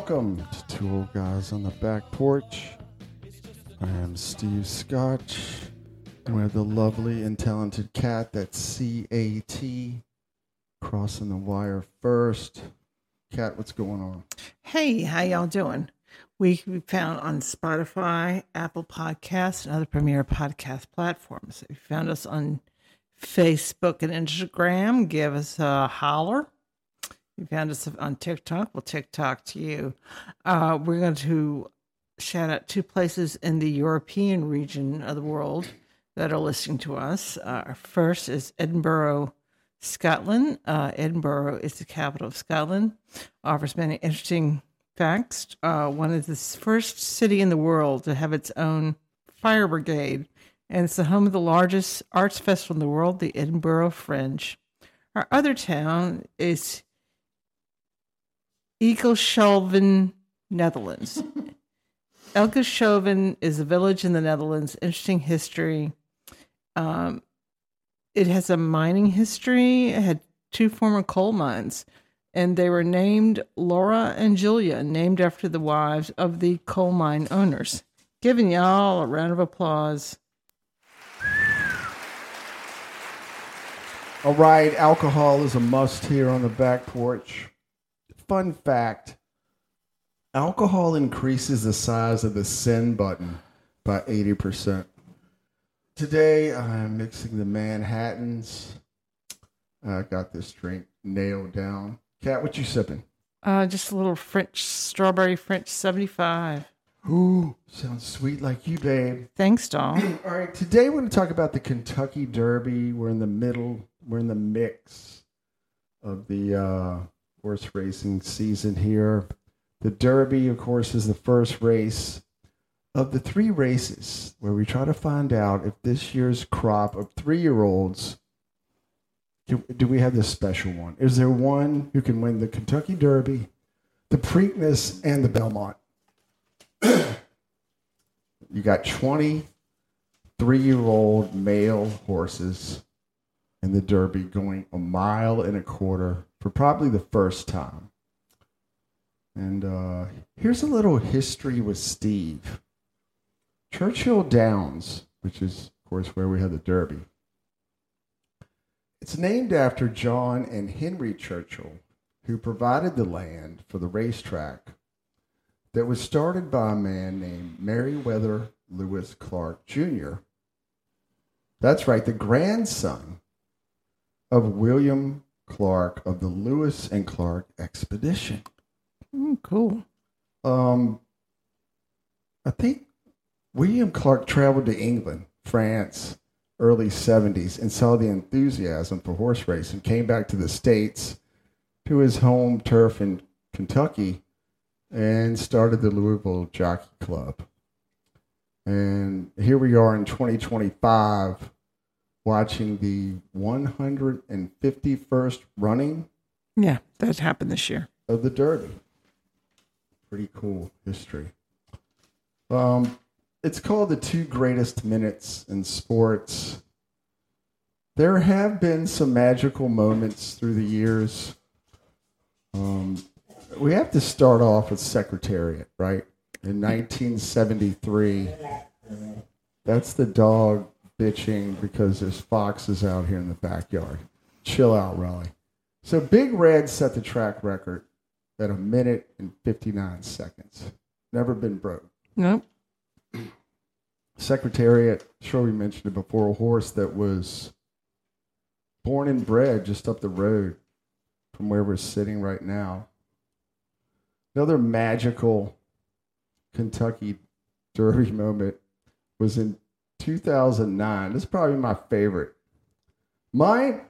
welcome to Two Old Guys on the Back Porch. I am Steve Scotch, and we have the lovely and talented Cat, that's C-A-T, crossing the wire first. Cat, what's going on? Hey, how y'all doing? We can be found on Spotify, Apple Podcasts, and other premier podcast platforms. If you found us on Facebook and Instagram, give us a holler. If you found us on TikTok, we'll TikTok to you. We're going to shout out two places in the European region of the world that are listening to us. Our first is Edinburgh, Scotland. Edinburgh is the capital of Scotland. Offers many interesting facts. One is the first city in the world to have its own fire brigade, and it's the home of the largest arts festival in the world, the Edinburgh Fringe. Our other town is Eekelshoven, Netherlands. Eekelshoven is a village in the Netherlands. Interesting history. It has a mining history. It had two former coal mines, and they were named Laura and Julia, named after the wives of the coal mine owners. Giving y'all a round of applause. All right, alcohol is a must here on the back porch. Fun fact, alcohol increases the size of the send button by 80%. Today, I'm mixing the Manhattans. I got this drink nailed down. Kat, what you sipping? Just a little strawberry French 75. Ooh, sounds sweet like you, babe. Thanks, doll. All right, today we're going to talk about the Kentucky Derby. We're in the mix of the horse racing season here. The Derby, of course, is the first race of the three races where we try to find out if this year's crop of 3-year-olds, do we have this special one? Is there one who can win the Kentucky Derby, the Preakness, and the Belmont? You got 20 3-year-old male horses in the Derby going 1.25 miles for probably the first time. And here's a little history with Steve. Churchill Downs, which is, of course, where we have the Derby. It's named after John and Henry Churchill, who provided the land for the racetrack that was started by a man named Meriwether Lewis Clark Jr. That's right, the grandson of William Clark of the Lewis and Clark Expedition. Cool. I think William Clark traveled to England, France, early 70s, and saw the enthusiasm for horse racing, came back to the States, to his home turf in Kentucky, and started the Louisville Jockey Club. And here we are in 2025, watching the 151st running. Yeah, that happened this year. Of the Derby. Pretty cool history. It's called the 2 greatest minutes in sports. There have been some magical moments through the years. We have to start off with Secretariat, right? In 1973, that's the dog bitching because there's foxes out here in the backyard. Chill out, Raleigh. So Big Red set the track record at 1 minute and 59 seconds. Never been broke. Nope. Secretariat, sure we mentioned it before, a horse that was born and bred just up the road from where we're sitting right now. Another magical Kentucky Derby moment was in 2009. This is probably my favorite. Mind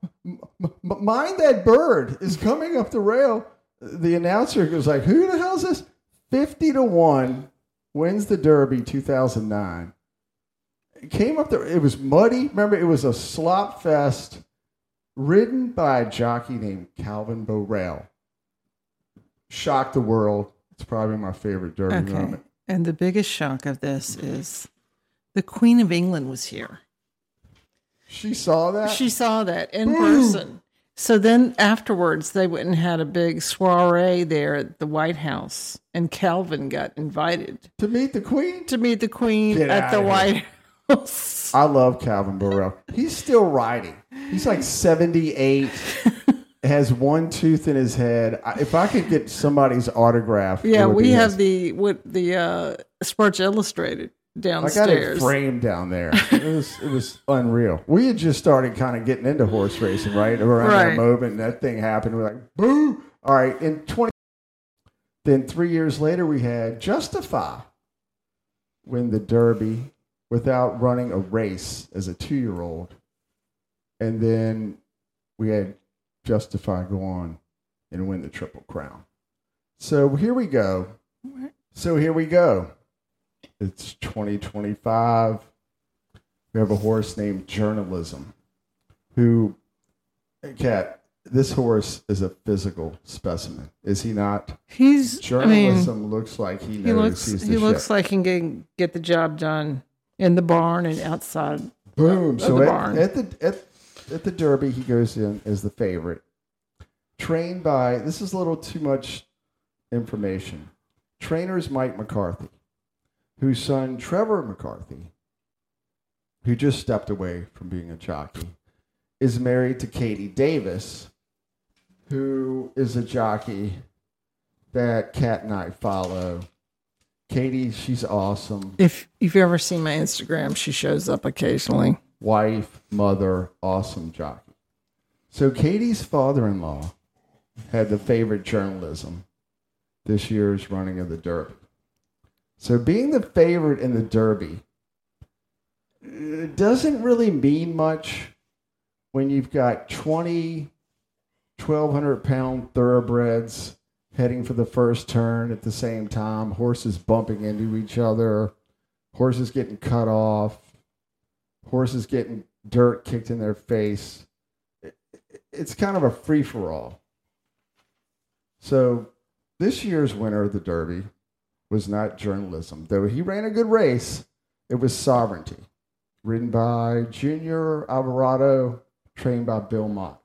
that bird is coming up the rail. The announcer goes like, who the hell is this? 50-1 wins the Derby 2009. It came up there. It was muddy. Remember, it was a slop fest ridden by a jockey named Calvin Borel. Shocked the world. It's probably my favorite Derby moment. And the biggest shock of this is the Queen of England was here. She saw that? She saw that in person. So then afterwards, they went and had a big soiree there at the White House, and Calvin got invited To meet the Queen? to meet the Queen Get at the outta here. White House. I love Calvin Burrell. He's still riding. He's like 78, has one tooth in his head. If I could get somebody's autograph. Yeah, it would we be have his. the Sports Illustrated I got it downstairs. framed down there. It was unreal. We had just started kind of getting into horse racing, right? Around that Right. moment, that thing happened. We're like, boo! All right, then 3 years later, we had Justify win the Derby without running a race as a 2-year-old, and then we had Justify go on and win the Triple Crown. So here we go. It's 2025. We have a horse named Journalism, who, Kat, this horse is a physical specimen, is he not? Journalism looks like he knows he's the he looks shit. like he can get the job done in the barn and outside. Boom. of So the barn. at the Derby, he goes in as the favorite. Trained by, this is a little too much information. Trainer is Mike McCarthy, whose son Trevor McCarthy, who just stepped away from being a jockey, is married to Katie Davis, who is a jockey that Kat and I follow. Katie, she's awesome. If you've ever seen my Instagram, she shows up occasionally. Wife, mother, awesome jockey. So Katie's father-in-law had the favorite Journalism this year's running of the Derby. So being the favorite in the Derby it doesn't really mean much when you've got 20 1,200-pound thoroughbreds heading for the first turn at the same time, horses bumping into each other, horses getting cut off, horses getting dirt kicked in their face. It's kind of a free-for-all. So this year's winner of the Derby was not Journalism. Though he ran a good race, it was Sovereignty, ridden by Junior Alvarado, trained by Bill Mott.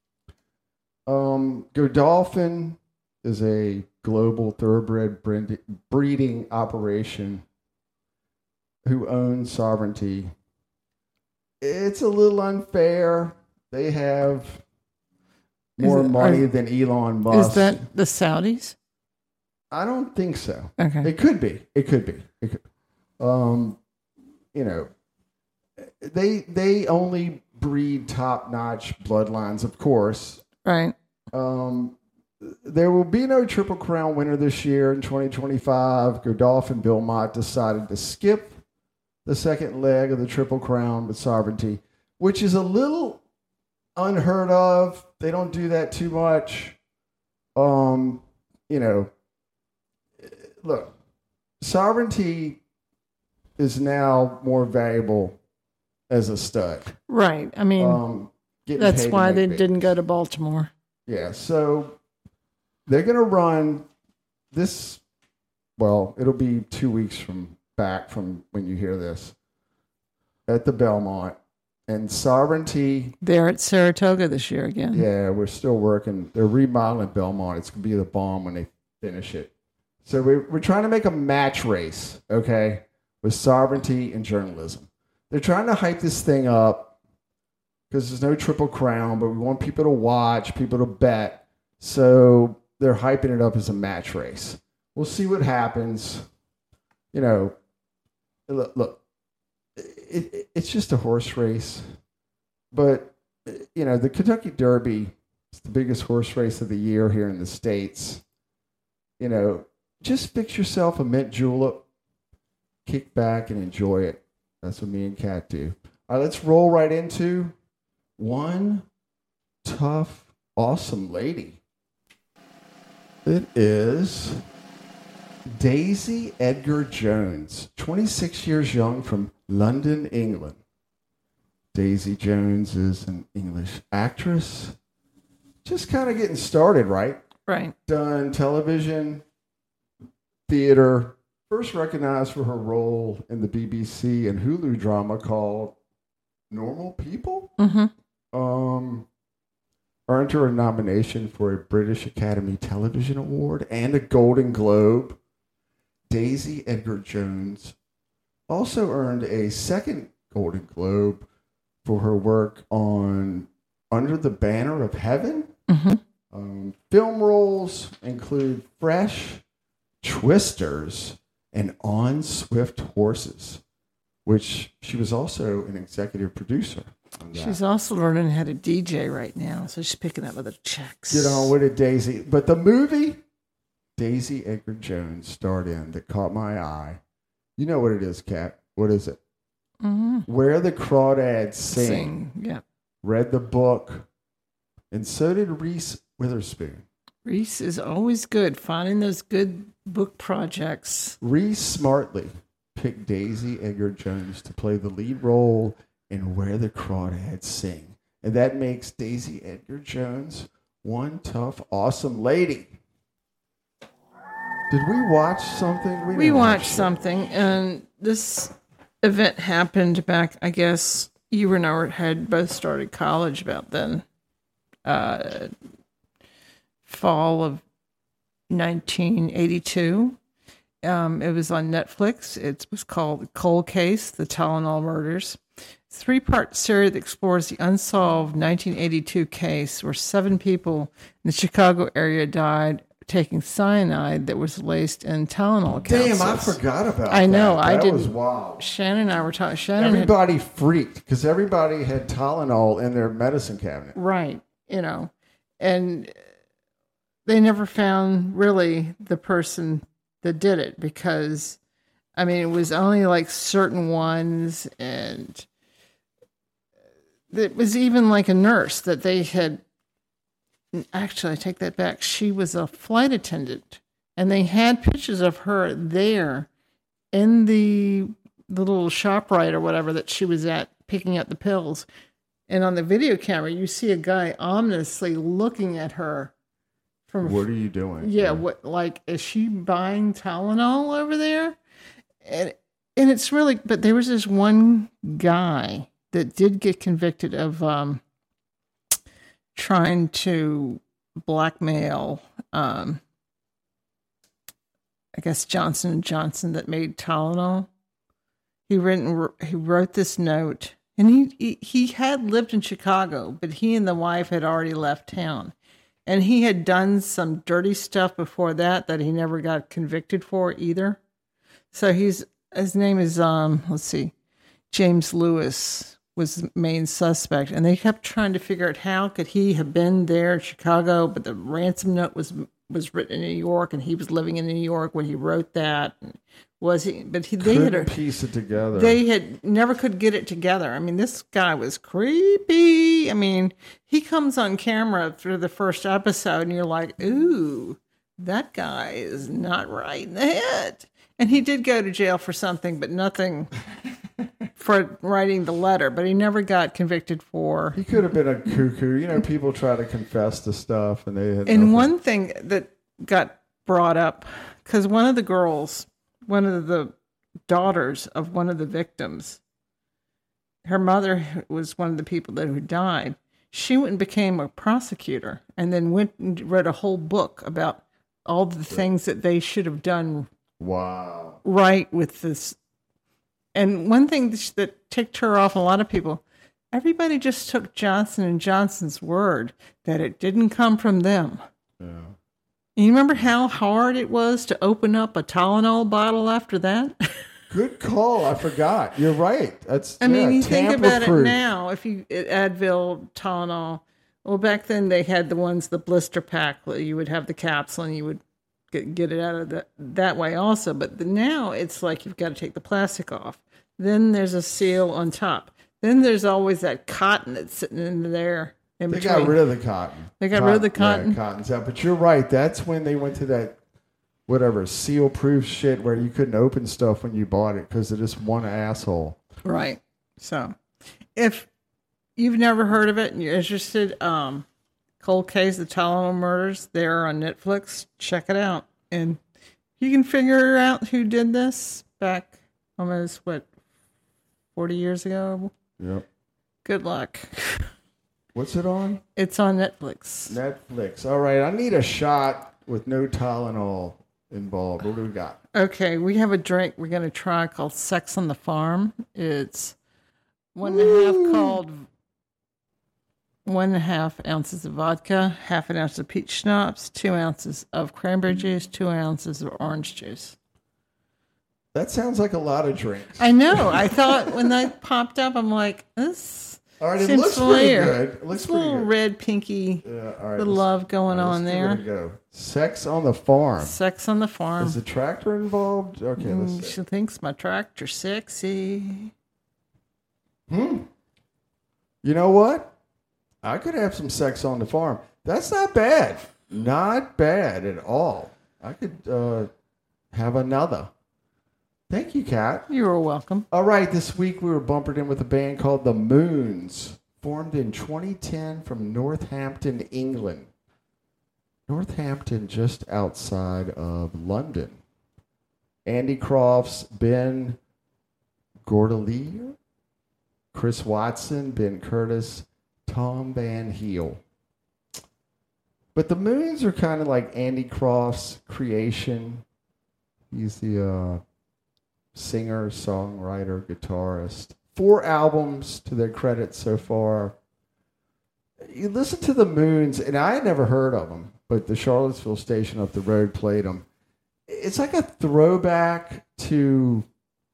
Godolphin is a global thoroughbred breeding operation who owns Sovereignty. It's a little unfair. They have more money than Elon Musk. Is that the Saudis? I don't think so. Okay. It could be. You know, they only breed top-notch bloodlines, of course. Right. There will be no Triple Crown winner this year in 2025. Godolphin Bill Mott decided to skip the second leg of the Triple Crown with Sovereignty, which is a little unheard of. They don't do that too much. You know, look, Sovereignty is now more valuable as a stud. Right. I mean, that's why they didn't go to Baltimore. Yeah, so they're going to run this, well, it'll be 2 weeks from when you hear this, at the Belmont. And Sovereignty. They're at Saratoga this year again. Yeah, we're still working. They're remodeling Belmont. It's going to be the bomb when they finish it. So we're trying to make a match race, okay, with Sovereignty and Journalism. They're trying to hype this thing up because there's no Triple Crown, but we want people to watch, people to bet. So they're hyping it up as a match race. We'll see what happens. You know, look, it's just a horse race. But, you know, the Kentucky Derby is the biggest horse race of the year here in the States. You know, just fix yourself a mint julep, kick back and enjoy it. That's what me and Kat do. All right, let's roll right into one tough, awesome lady. It is Daisy Edgar Jones, 26 years young, from London, England. Daisy Jones is an English actress. Just kind of getting started, right? Right. Done television, theater. First recognized for her role in the BBC and Hulu drama called Normal People. Mm-hmm. Earned earned her a nomination for a British Academy Television Award and a Golden Globe. Daisy Edgar Jones also earned a second Golden Globe for her work on Under the Banner of Heaven. Film roles include Fresh, Twisters, and On Swift Horses, which she was also an executive producer on that. She's also learning how to DJ right now, so she's picking up other checks. Get on with it, Daisy. But the movie Daisy Edgar Jones starred in that caught my eye, you know what it is, Kat? What is it? Where the Crawdads Sing. Yeah. Read the book, and so did Reese Witherspoon. Reese is always good finding those good book projects. Reese smartly picked Daisy Edgar Jones to play the lead role in Where the Crawdads Sing. And that makes Daisy Edgar Jones one tough, awesome lady. Did we watch something? We watched something, and this event happened back, I guess, you and I had both started college about then. Fall of 1982. It was on Netflix. It was called Cold Case, The Tylenol Murders. It's a 3-part series that explores the unsolved 1982 case where 7 people in the Chicago area died taking cyanide that was laced in Tylenol capsules. Damn, I forgot about that. I know. That was wild. Shannon and I were talking. Everybody freaked because everybody had Tylenol in their medicine cabinet. Right. You know, and they never found really the person that did it because, I mean, it was only like certain ones, and it was even like a nurse that they had. Actually, I take that back. She was a flight attendant, and they had pictures of her there in the little ShopRite or whatever that she was at picking up the pills. And on the video camera, you see a guy ominously looking at her. What are you doing? Yeah, what, like, is she buying Tylenol over there? And it's really, but there was this one guy that did get convicted of trying to blackmail, I guess, Johnson & Johnson that made Tylenol. He wrote this note, and he had lived in Chicago, but he and the wife had already left town. And he had done some dirty stuff before that he never got convicted for either. So his name is, James Lewis was the main suspect. And they kept trying to figure out how could he have been there in Chicago, but the ransom note was written in New York, and he was living in New York when he wrote that. Was he? But they couldn't piece it together. They had never could get it together. I mean, this guy was creepy. I mean, he comes on camera through the first episode, and you're like, ooh, that guy is not right in the head. And he did go to jail for something, but nothing for writing the letter. But he never got convicted for. He could have been a cuckoo. You know, people try to confess to stuff, and they had. And one thing that got brought up, because one of the daughters of one of the victims, her mother was one of the people who died. She went and became a prosecutor, and then went and wrote a whole book about all the things that they should have done. Wow. Right with this. And one thing that ticked her off a lot of people, everybody just took Johnson & Johnson's word that it didn't come from them. Yeah. You remember how hard it was to open up a Tylenol bottle after that? Good call. I forgot. You're right. I mean, you think about it now. If you Advil, Tylenol. Well, back then they had the blister pack. You would have the capsule, and you would get it out of that way also. But now it's like you've got to take the plastic off. Then there's a seal on top. Then there's always that cotton that's sitting in there. They got rid of the cotton. They got rid of the cotton? Yeah, cotton's out. But you're right. That's when they went to that, seal-proof shit where you couldn't open stuff when you bought it because of this one asshole. Right. So, if you've never heard of it and you're interested, Cold Case, The Tylenol Murders, they're on Netflix. Check it out. And you can figure out who did this back almost, 40 years ago? Yep. Good luck. What's it on? It's on Netflix. Netflix. All right. I need a shot with no Tylenol involved. What do we got? Okay, we have a drink we're going to try called Sex on the Farm. It's 1.5 ounces of vodka, half an ounce of peach schnapps, 2 ounces of cranberry juice, 2 ounces of orange juice. That sounds like a lot of drinks. I know. I thought when that popped up, I'm like, this All right, it seems looks familiar. pretty good. It looks It's a pretty little good. red, pinky, All right, little love going on let's give it a there. go. Sex on the Farm. Sex on the Farm. Is the tractor involved? Okay, let's see. She thinks my tractor's sexy. You know what? I could have some sex on the farm. That's not bad. Not bad at all. I could have another. Thank you, Kat. You were welcome. All right, this week we were bumpered in with a band called The Moons, formed in 2010 from Northampton, England. Northampton, just outside of London. Andy Crofts, Ben Gordelier, Chris Watson, Ben Curtis, Tom Van Heel. But the Moons are kind of like Andy Crofts' creation. He's the singer, songwriter, guitarist. 4 albums to their credit so far. You listen to the Moons, and I had never heard of them, but the Charlottesville station up the road played them. It's like a throwback to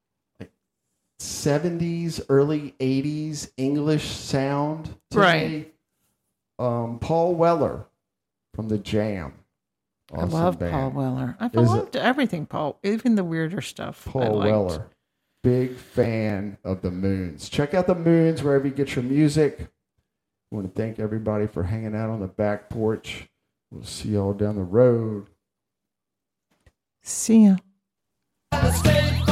70s, early 80s English sound. Right. Me. Paul Weller from The Jam. Awesome I love band. Paul Weller. I've Is loved everything, Paul, even the weirder stuff. I Paul liked. Weller. Big fan of The Moons. Check out The Moons wherever you get your music. I want to thank everybody for hanging out on the back porch. We'll see y'all down the road. See ya. State